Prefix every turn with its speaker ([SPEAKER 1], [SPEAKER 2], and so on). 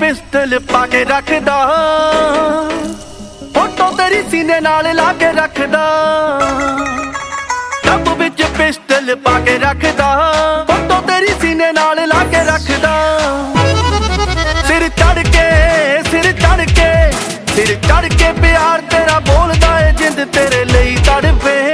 [SPEAKER 1] Pistol पाके रखदा, photo तेरी सीने नाल लाके रखदा। कप विच पिस्टल पाके रखदा, फोटो तेरी सीने नाल लाके रखदा। सिर चढ़ के सिर चढ़ के सिर चढ़ के प्यार तेरा बोलदा है, जिंद तेरे लिए तड़पे।